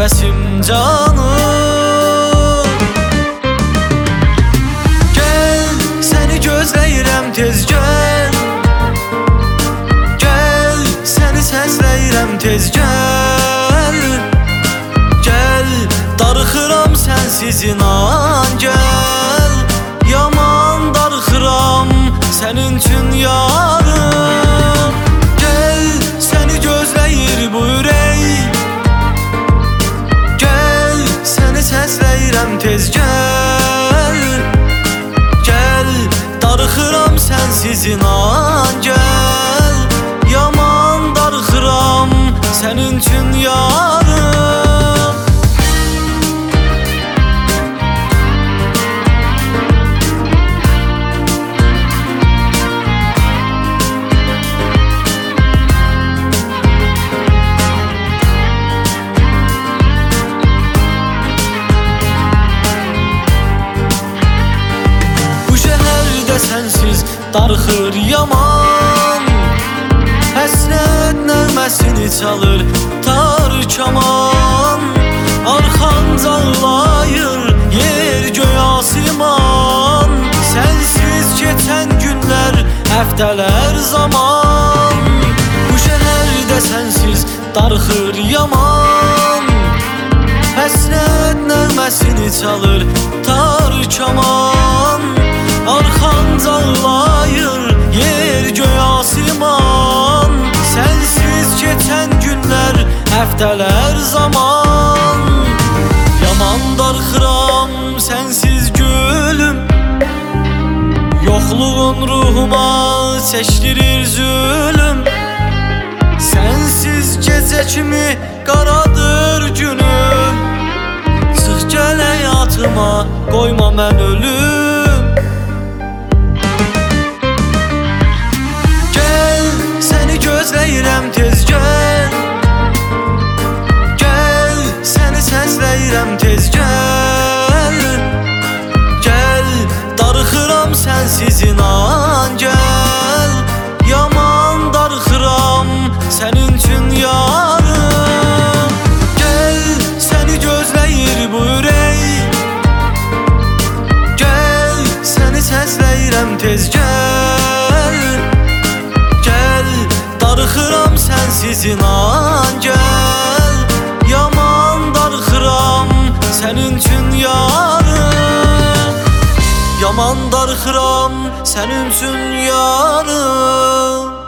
nəfəsim canım. Gəl, səni gözləyirəm tez gəl. Gəl, səni səsləyirəm tez gəl. Gəl, darıxıram sənsiz inan gəl. Yaman darıxıram sənin üçün yarım. Gəl, səni gözləyir bu ürək. Gəl, səni səsləyirəm tez gəl. Gəl, darıxıram sənsiz inan gəl. Yaman darıxıram sənin üçün yarım. Sənsiz darıxır yaman. Həsrət nəğməsini çalır tar kaman. Arxanca ağlayır yer göy asiman. Sənsiz keçən günlər, həftələr zaman. Bu şəhərdə sənsiz darıxır yaman. Həsrət nəğməsini çalır tar kaman. Arxanca ağlayır yer göy asiman. Sənsiz keçən günlər, həftələr zaman. Yaman darıxıram sənsiz gülüm. Yoxluğun ruhuma çəkdirir zülüm. Sənsiz gecə kimi qaradır günüm. Çıx gəl həyatıma, qoyma mən ölüm. Gözləyirəm tez gəl. Gəl, səni səsləyirəm tez gəl. Gəl, darıxıram sənsiz inan gəl. Yaman darıxıram sənin üçün yarım. Gəl, səni gözləyir bu ürək. Gəl, səni səsləyirəm tez gəl. Darıxıram sənsiz inan gəl. Yaman darıxıram sənin üçün yarım. Yaman darıxıram sənin üçün yarım.